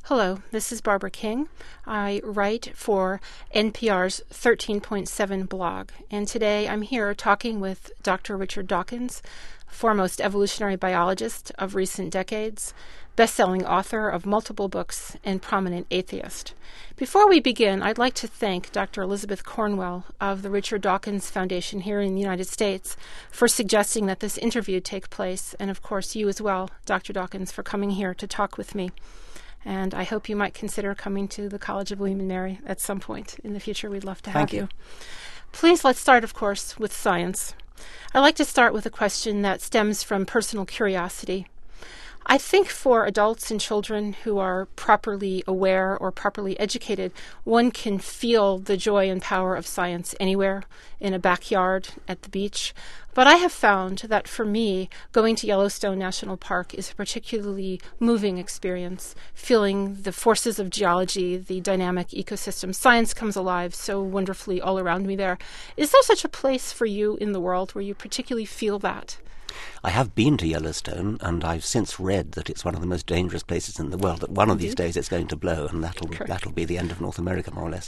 Hello, this is Barbara King. I write for NPR's 13.7 blog, and today I'm here talking with Dr. Richard Dawkins, foremost evolutionary biologist of recent decades, best-selling author of multiple books, and prominent atheist. Before we begin, I'd like to thank Dr. Elizabeth Cornwell of the Richard Dawkins Foundation here in the United States for suggesting that this interview take place, and of course you as well, Dr. Dawkins, for coming here to talk with me. And I hope you might consider coming to the College of William and Mary at some point in the future. We'd love to have you. Please, let's start, of course, with science. I'd like to start with a question that stems from personal curiosity. I think for adults and children who are properly aware or properly educated, one can feel the joy and power of science anywhere, in a backyard, at the beach. But I have found that for me, going to Yellowstone National Park is a particularly moving experience, feeling the forces of geology, the dynamic ecosystem. Science comes alive so wonderfully all around me there. Is there such a place for you in the world where you particularly feel that? I have been to Yellowstone, and I've since read that it's one of the most dangerous places in the world, that one of these days it's going to blow, and that'll be the end of North America, more or less.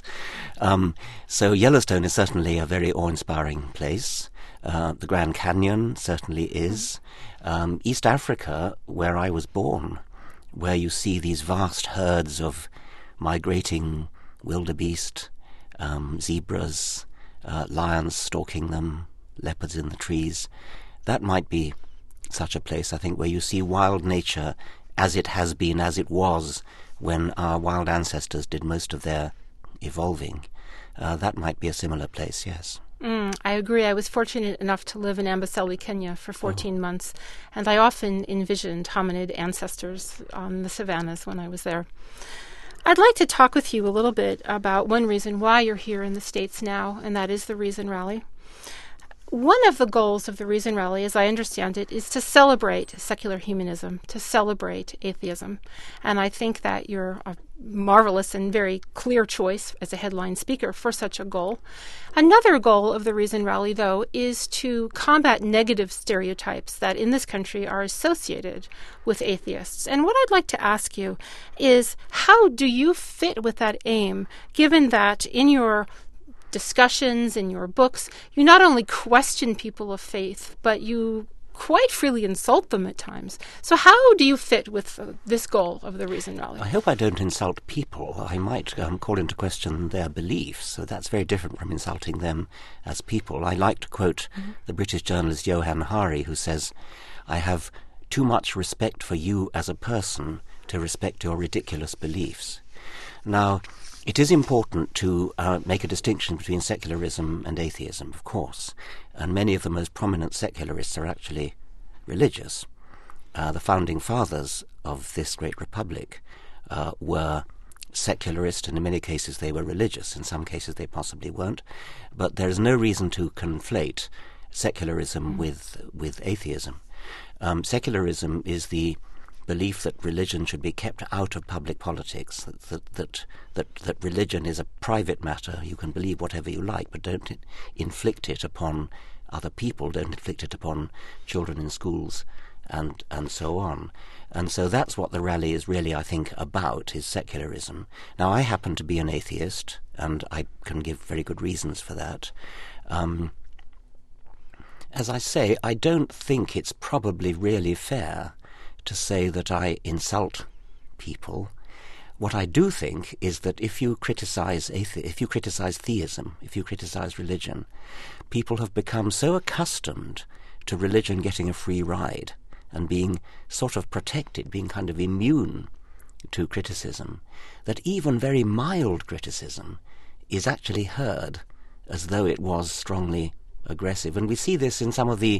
So Yellowstone is certainly a very awe-inspiring place. The Grand Canyon certainly is. East Africa, where I was born, where you see these vast herds of migrating wildebeest, zebras, lions stalking them, leopards in the trees. That might be such a place, I think, where you see wild nature as it has been, as it was when our wild ancestors did most of their evolving. That might be a similar place, yes. I agree. I was fortunate enough to live in Amboseli, Kenya for 14 months, and I often envisioned hominid ancestors on the savannas when I was there. I'd like to talk with you a little bit about one reason why you're here in the States now, and that is the Reason Rally. One of the goals of the Reason Rally, as I understand it, is to celebrate secular humanism, to celebrate atheism. And I think that you're a marvelous and very clear choice as a headline speaker for such a goal. Another goal of the Reason Rally, though, is to combat negative stereotypes that in this country are associated with atheists. And what I'd like to ask you is, how do you fit with that aim, given that in your discussions in your books, you not only question people of faith, but you quite freely insult them at times. So how do you fit with this goal of the Reason Rally? I hope I don't insult people. I might call into question their beliefs, so that's very different from insulting them as people. I like to quote the British journalist Johann Hari, who says, "I have too much respect for you as a person to respect your ridiculous beliefs." Now, it is important to make a distinction between secularism and atheism, of course, and many of the most prominent secularists are actually religious. The founding fathers of this great republic were secularist, and in many cases they were religious. In some cases they possibly weren't, but there is no reason to conflate secularism with atheism. Secularism is the belief that religion should be kept out of public politics, that religion is a private matter. You can believe whatever you like, but don't inflict it upon other people, don't inflict it upon children in schools, and so on. And so that's what the rally is really, I think, about, is secularism. Now, I happen to be an atheist, and I can give very good reasons for that. As I say, I don't think it's probably really fair to say that I insult people. What I do think is that if you criticize theism, if you criticize religion, people have become so accustomed to religion getting a free ride and being sort of protected, being kind of immune to criticism, that even very mild criticism is actually heard as though it was strongly aggressive. And we see this in some of the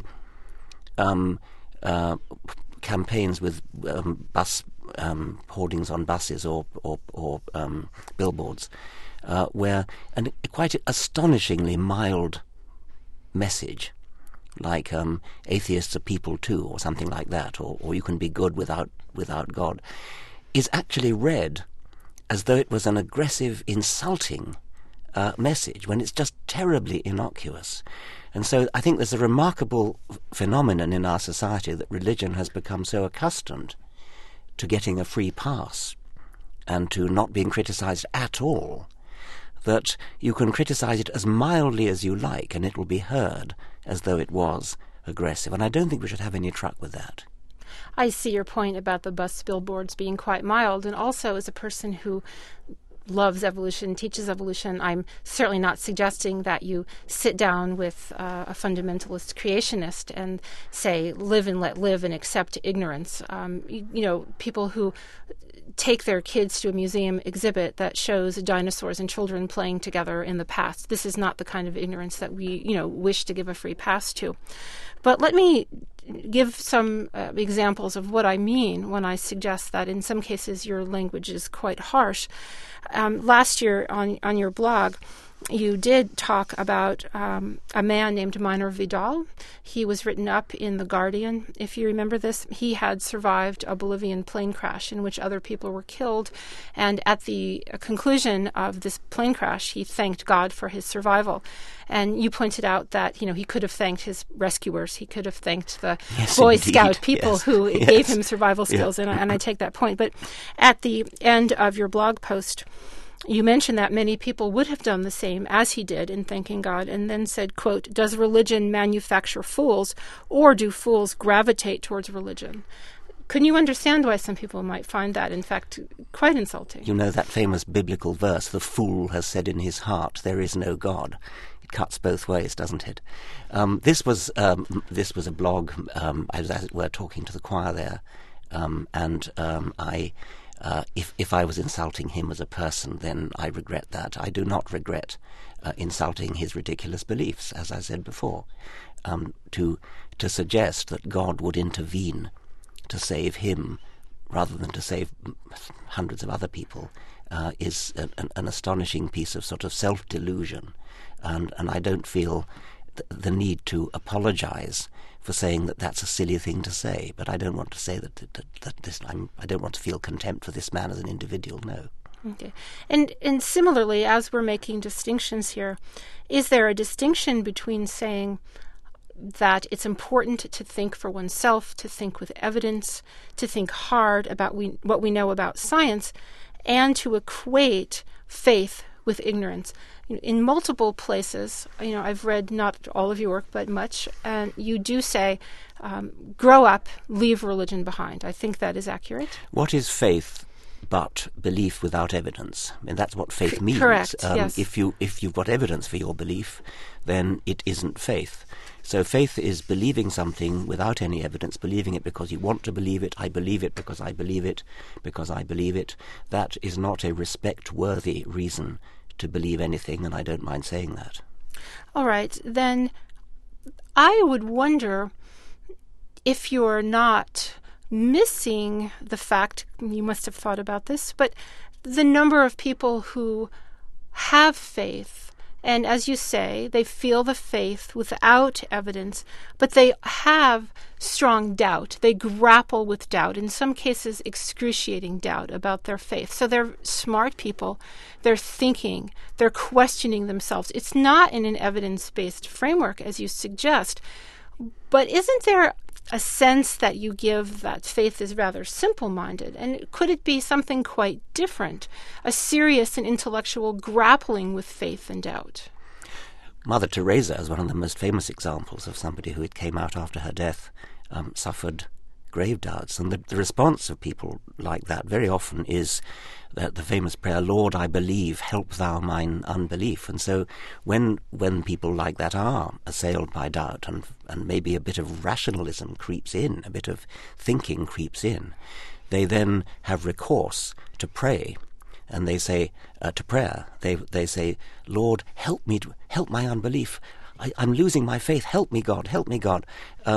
campaigns with bus hoardings on buses or billboards, where quite astonishingly mild message, like atheists are people too, or something like that, or you can be good without God, is actually read as though it was an aggressive, insulting message, when it's just terribly innocuous. And so I think there's a remarkable phenomenon in our society that religion has become so accustomed to getting a free pass and to not being criticized at all, that you can criticize it as mildly as you like and it will be heard as though it was aggressive. And I don't think we should have any truck with that. I see your point about the bus billboards being quite mild, and also as a person who loves evolution, teaches evolution, I'm certainly not suggesting that you sit down with a fundamentalist creationist and say, live and let live and accept ignorance. People who take their kids to a museum exhibit that shows dinosaurs and children playing together in the past. This is not the kind of ignorance that we, wish to give a free pass to. But let me give some examples of what I mean when I suggest that in some cases your language is quite harsh. Last year on your blog, you did talk about a man named Miner Vidal. He was written up in The Guardian. If you remember this, he had survived a Bolivian plane crash in which other people were killed. And at the conclusion of this plane crash, he thanked God for his survival. And you pointed out that, he could have thanked his rescuers. He could have thanked the Boy Scout people who gave him survival skills. Yeah. And I take that point. But at the end of your blog post, you mentioned that many people would have done the same as he did in thanking God, and then said, quote, "Does religion manufacture fools, or do fools gravitate towards religion?" Can you understand why some people might find that, in fact, quite insulting? You know that famous biblical verse, "The fool has said in his heart, there is no God." It cuts both ways, doesn't it? This was a blog. I was, as it were, talking to the choir there, if I was insulting him as a person, then I regret that. I do not regret insulting his ridiculous beliefs, as I said before. To suggest that God would intervene to save him rather than to save hundreds of other people is an astonishing piece of sort of self-delusion. And I don't feel the need to apologize for saying that that's a silly thing to say, but I don't want to say that I don't want to feel contempt for this man as an individual. No. Okay, and similarly, as we're making distinctions here, is there a distinction between saying that it's important to think for oneself, to think with evidence, to think hard about what we know about science, and to equate faith with ignorance? In multiple places, I've read not all of your work, but much, and you do say, grow up, leave religion behind. I think that is accurate. What is faith but belief without evidence? I mean, that's what faith means. Correct, yes. If you've got evidence for your belief, then it isn't faith. So faith is believing something without any evidence, believing it because you want to believe it. I believe it because I believe it, because I believe it. That is not a respect-worthy reason to believe anything, and I don't mind saying that. All right, then I would wonder if you're not missing the fact, you must have thought about this, but the number of people who have faith, and as you say, they feel the faith without evidence, but they have strong doubt. They grapple with doubt, in some cases excruciating doubt about their faith. So they're smart people. They're thinking. They're questioning themselves. It's not in an evidence-based framework, as you suggest. But isn't there a sense that you give that faith is rather simple-minded? And could it be something quite different, a serious and intellectual grappling with faith and doubt? Mother Teresa is one of the most famous examples of somebody who came out after her death, suffered grave doubts. And the response of people like that very often is that the famous prayer, "Lord, I believe, help thou mine unbelief." And so when people like that are assailed by doubt and maybe a bit of rationalism creeps in, a bit of thinking creeps in, they then have recourse to pray. And they say, to prayer, they say, "Lord, help me, help my unbelief. I'm losing my faith. Help me, God, help me, God."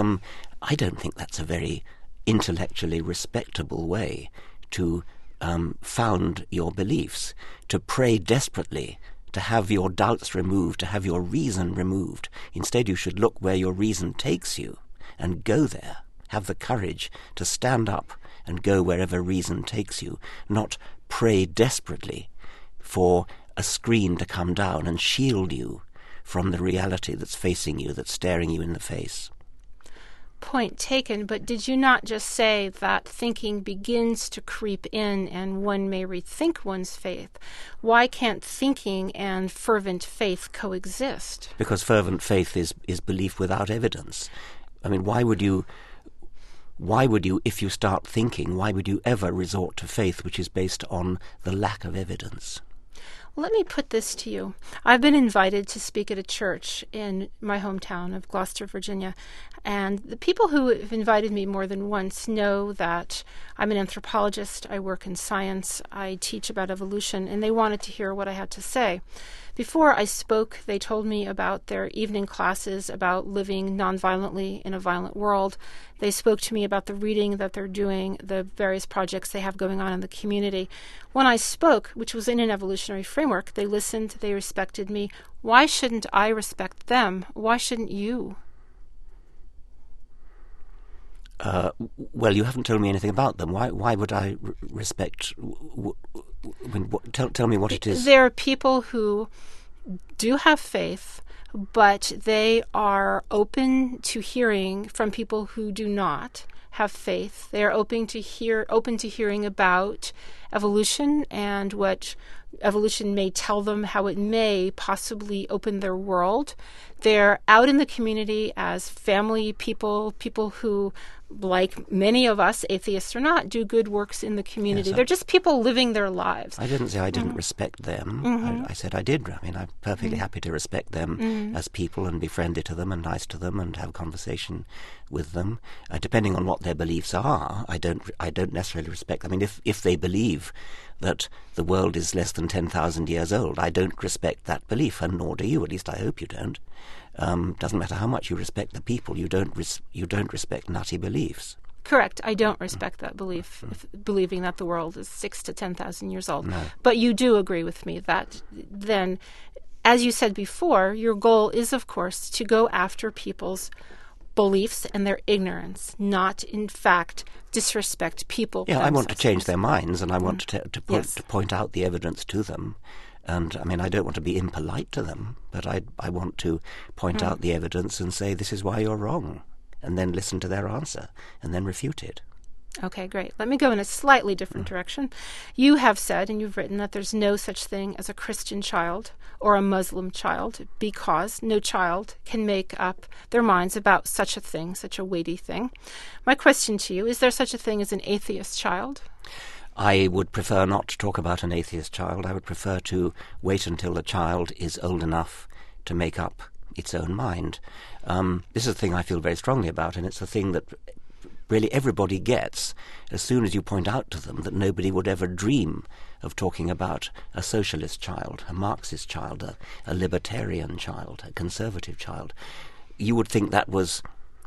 I don't think that's a very intellectually respectable way to found your beliefs, to pray desperately, to have your doubts removed, to have your reason removed. Instead, you should look where your reason takes you and go there. Have the courage to stand up and go wherever reason takes you, not pray desperately for a screen to come down and shield you from the reality that's facing you, that's staring you in the face. point taken, but did you not just say that thinking begins to creep in and one may rethink one's faith? Why can't thinking and fervent faith coexist? Because fervent faith is belief without evidence. I mean, why would you, if you start thinking, why would you ever resort to faith which is based on the lack of evidence? Let me put this to you. I've been invited to speak at a church in my hometown of Gloucester, Virginia, and the people who have invited me more than once know that I'm an anthropologist, I work in science, I teach about evolution, and they wanted to hear what I had to say. Before I spoke, they told me about their evening classes about living nonviolently in a violent world. They spoke to me about the reading that they're doing, the various projects they have going on in the community. When I spoke, which was in an evolutionary framework, they listened, they respected me. Why shouldn't I respect them? Why shouldn't you? Well, you haven't told me anything about them. Why would I respect? Tell me what it is. There are people who do have faith, but they are open to hearing from people who do not have faith. They are open to hearing about evolution and what evolution may tell them, how it may possibly open their world. They're out in the community as family people who, like many of us, atheists or not, do good works in the community. Yes, they're just people living their lives. I didn't say I didn't respect them. Mm-hmm. I said I did. I mean, I'm perfectly happy to respect them as people and be friendly to them and nice to them and have a conversation with them. Depending on what their beliefs are, I don't necessarily respect them. I mean, if they believe that the world is less than 10,000 years old, I don't respect that belief, and nor do you. At least I hope you don't. Doesn't matter how much you respect the people, you don't respect nutty beliefs. Correct. I don't respect that belief, believing that the world is 6,000 to 10,000 years old. No. But you do agree with me that then, as you said before, your goal is, of course, to go after people's beliefs and their ignorance, not, in fact, disrespect people. Yeah, I want to change their minds, and I want to point out the evidence to them. And, I mean, I don't want to be impolite to them, but I want to point out the evidence and say, this is why you're wrong, and then listen to their answer, and then refute it. Okay, great. Let me go in a slightly different direction. You have said, and you've written, that there's no such thing as a Christian child or a Muslim child because no child can make up their minds about such a thing, such a weighty thing. My question to you, is there such a thing as an atheist child? I would prefer not to talk about an atheist child. I would prefer to wait until the child is old enough to make up its own mind. This is a thing I feel very strongly about, and it's a thing that really everybody gets as soon as you point out to them that nobody would ever dream of talking about a socialist child, a Marxist child, a libertarian child, a conservative child. You would think that was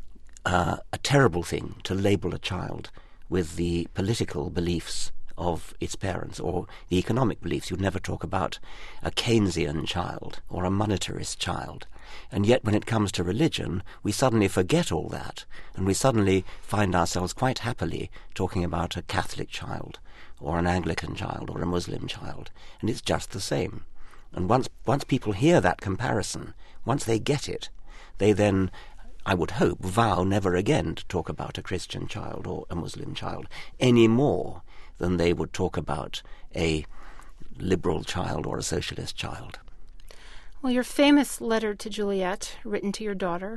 a terrible thing to label a child with the political beliefs of its parents or the economic beliefs. You'd never talk about a Keynesian child or a monetarist child. And yet when it comes to religion, we suddenly forget all that, and we suddenly find ourselves quite happily talking about a Catholic child or an Anglican child or a Muslim child, and it's just the same. And once people hear that comparison, once they get it, they then, I would hope, vow never again to talk about a Christian child or a Muslim child any more than they would talk about a liberal child or a socialist child. Well, your famous letter to Juliet, written to your daughter,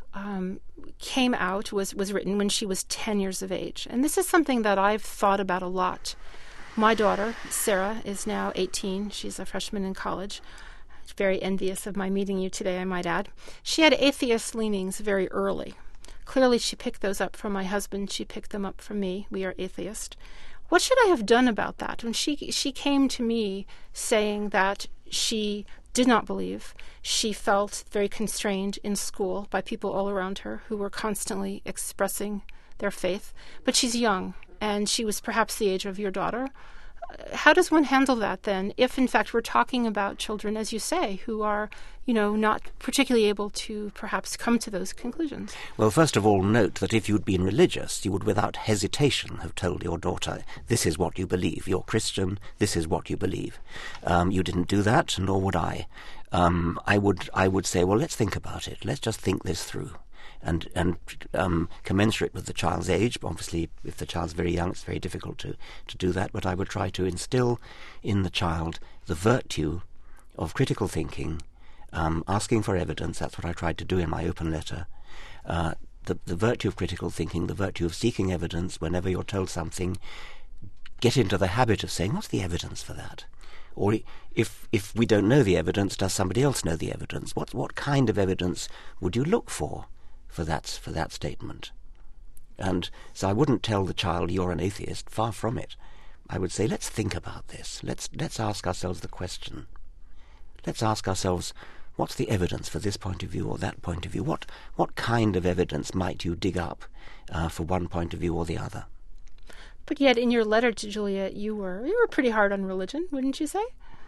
was written when she was 10 years of age. And this is something that I've thought about a lot. My daughter, Sarah, is now 18. She's a freshman in college. Very envious of my meeting you today, I might add. She had atheist leanings very early. Clearly, she picked those up from my husband. She picked them up from me. We are atheist. What should I have done about that? When she came to me saying that she did not believe, she felt very constrained in school by people all around her who were constantly expressing their faith. But she's young, and she was perhaps the age of your daughter. How does one handle that then, if in fact we're talking about children, as you say, who are, not particularly able to perhaps come to those conclusions? Well, first of all, note that if you'd been religious, you would without hesitation have told your daughter, this is what you believe. You're Christian, this is what you believe. You didn't do that, nor would I. I would say, well, let's think about it. Let's just think this through. commensurate with the child's age. Obviously, if the child's very young, it's very difficult to do that, but I would try to instill in the child the virtue of critical thinking, asking for evidence. That's what I tried to do in my open letter. The virtue of critical thinking, the virtue of seeking evidence whenever you're told something. Get into the habit of saying, what's the evidence for that? Or if we don't know the evidence, does somebody else know the evidence? What kind of evidence would you look for that statement? And so I wouldn't tell the child you're an atheist, far from it. I would say, let's think about this. Let's ask ourselves the question. Let's ask ourselves, what's the evidence for this point of view or that point of view? What kind of evidence might you dig up for one point of view or the other? But yet, in your letter to Juliet, you were pretty hard on religion, wouldn't you say?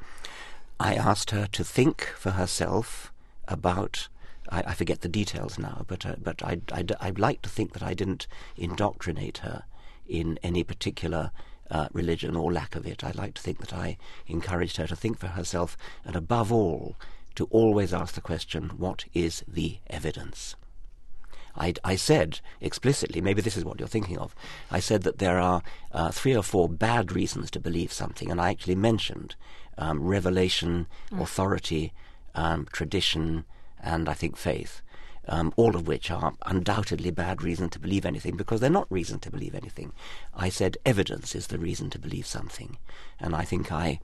I asked her to think for herself about. I forget the details now, but I'd like to think that I didn't indoctrinate her in any particular religion or lack of it. I'd like to think that I encouraged her to think for herself, and above all, to always ask the question, what is the evidence? I said explicitly, maybe this is what you're thinking of, I said that there are 3 or 4 bad reasons to believe something, and I actually mentioned revelation, authority, tradition, and I think faith, all of which are undoubtedly bad reasons to believe anything, because they're not reason to believe anything. I said evidence is the reason to believe something, and I think I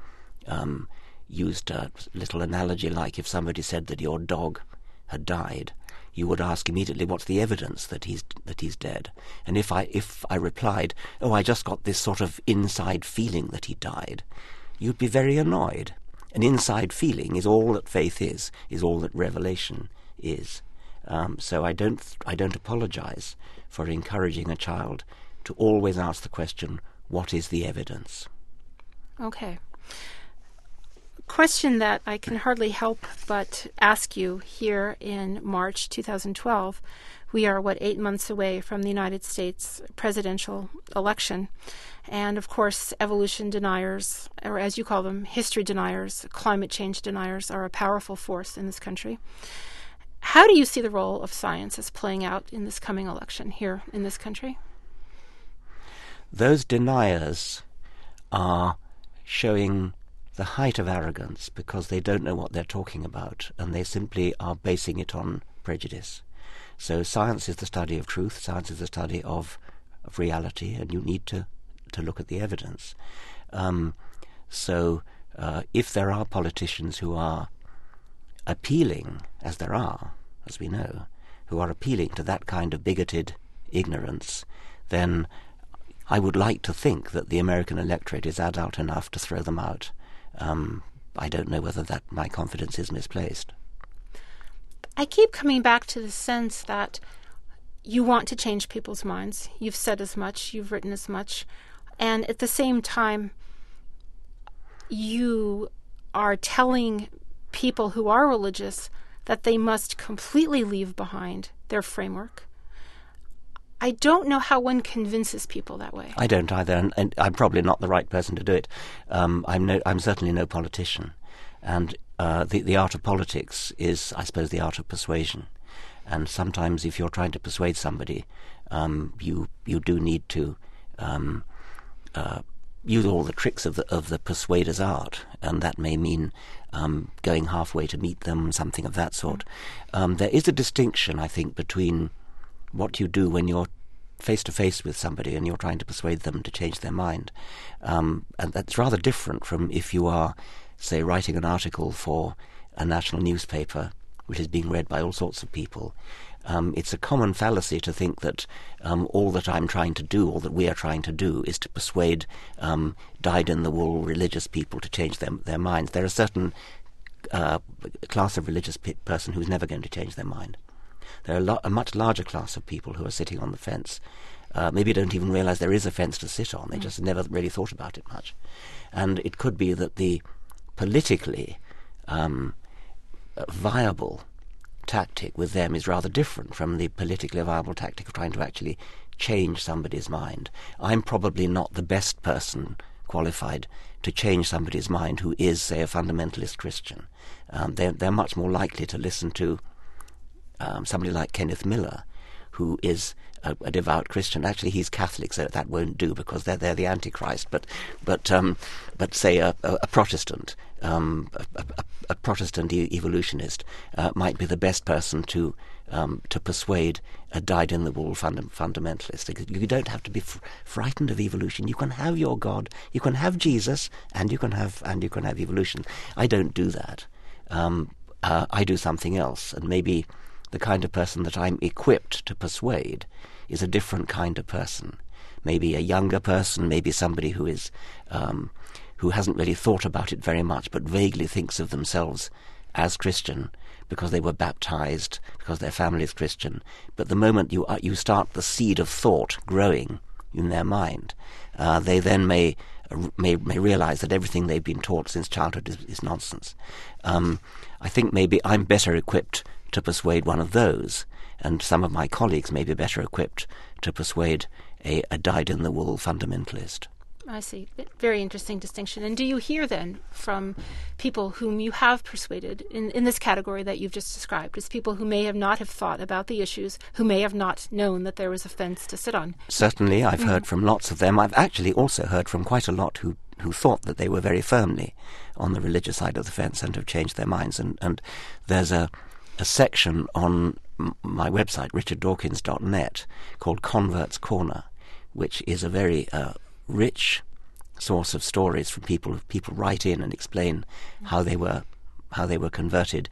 used a little analogy like if somebody said that your dog had died, you would ask immediately, what's the evidence that he's dead? And if I replied, oh, I just got this sort of inside feeling that he died, you'd be very annoyed. An inside feeling is all that faith is all that revelation is. So I don't apologize for encouraging a child to always ask the question, what is the evidence? Okay. Question that I can hardly help but ask you here in March 2012. We are, 8 months away from the United States presidential election. And, of course, evolution deniers, or as you call them, history deniers, climate change deniers, are a powerful force in this country. How do you see the role of science as playing out in this coming election here in this country? Those deniers are showing the height of arrogance because they don't know what they're talking about, and they simply are basing it on prejudice. So science is the study of truth, science is the study of reality, and you need to look at the evidence. So if there are politicians who are appealing, as there are, as we know, who are appealing to that kind of bigoted ignorance, then I would like to think that the American electorate is adult enough to throw them out. I don't know whether that my confidence is misplaced. I keep coming back to the sense that you want to change people's minds. You've said as much, you've written as much, and at the same time, you are telling people who are religious that they must completely leave behind their framework. I don't know how one convinces people that way. I don't either, and I'm probably not the right person to do it. I'm certainly no politician, and the art of politics is, I suppose, the art of persuasion. And sometimes, if you're trying to persuade somebody, you do need to use all the tricks of the persuader's art, and that may mean going halfway to meet them, something of that sort. There is a distinction, I think, between what you do when you're face-to-face with somebody and you're trying to persuade them to change their mind. And that's rather different from if you are, say, writing an article for a national newspaper which is being read by all sorts of people. It's a common fallacy to think that all that I'm trying to do, all that we are trying to do, is to persuade dyed-in-the-wool religious people to change their minds. There are certain class of religious person who's never going to change their mind. There are a much larger class of people who are sitting on the fence. Maybe don't even realize there is a fence to sit on. They just never really thought about it much. And it could be that the politically viable tactic with them is rather different from the politically viable tactic of trying to actually change somebody's mind. I'm probably not the best person qualified to change somebody's mind who is, say, a fundamentalist Christian. They're much more likely to listen to somebody like Kenneth Miller, who is a devout Christian. Actually, he's Catholic, so that won't do because they're the Antichrist. But say a Protestant, a Protestant evolutionist might be the best person to persuade a dyed-in-the-wool fundamentalist. You don't have to be frightened of evolution. You can have your God, you can have Jesus, and you can have evolution. I don't do that. I do something else, and maybe the kind of person that I'm equipped to persuade is a different kind of person. Maybe a younger person, maybe somebody who is who hasn't really thought about it very much, but vaguely thinks of themselves as Christian because they were baptized, because their family is Christian. But the moment you start the seed of thought growing in their mind, they then may realize that everything they've been taught since childhood is nonsense. I think maybe I'm better equipped to persuade one of those, and some of my colleagues may be better equipped to persuade a dyed-in-the-wool fundamentalist. I see. Very interesting distinction. And do you hear then from people whom you have persuaded in this category that you've just described, as people who may have not have thought about the issues, who may have not known that there was a fence to sit on? Certainly, I've heard from lots of them. I've actually also heard from quite a lot who thought that they were very firmly on the religious side of the fence and have changed their minds. And there's a section on my website, richarddawkins.net, called Converts Corner, which is a very rich source of stories from people. People write in and explain how they were converted.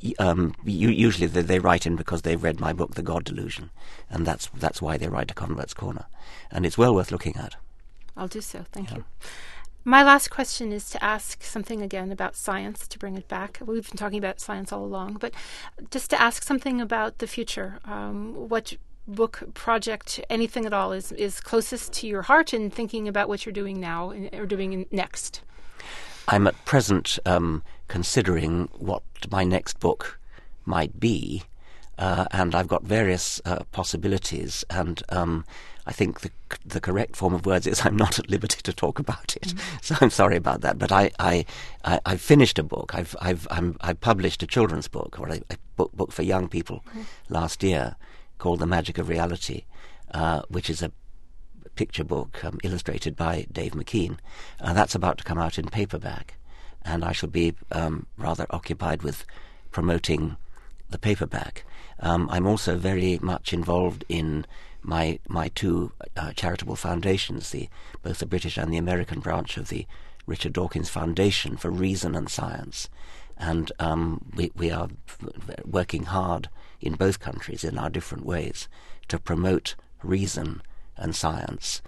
Usually they write in because they've read my book, The God Delusion, and that's why they write to Converts Corner, and it's well worth looking at. I'll do so. Thank you. My last question is to ask something again about science, to bring it back. We've been talking about science all along, but just to ask something about the future. What book, project, anything at all is closest to your heart in thinking about what you're doing now or doing next? I'm at present considering what my next book might be, and I've got various possibilities, and I think the correct form of words is I'm not at liberty to talk about it. So I'm sorry about that. But I've finished a book. I published a children's book, or a book for young people last year, called The Magic of Reality, which is a picture book illustrated by Dave McKean. That's about to come out in paperback, and I shall be rather occupied with promoting the paperback. I'm also very much involved in my two charitable foundations, both the British and the American branch of the Richard Dawkins Foundation for Reason and Science. And we are working hard in both countries in our different ways to promote reason and science.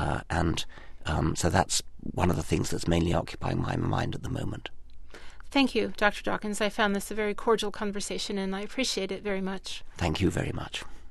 So that's one of the things that's mainly occupying my mind at the moment. Thank you, Dr. Dawkins. I found this a very cordial conversation, and I appreciate it very much. Thank you very much.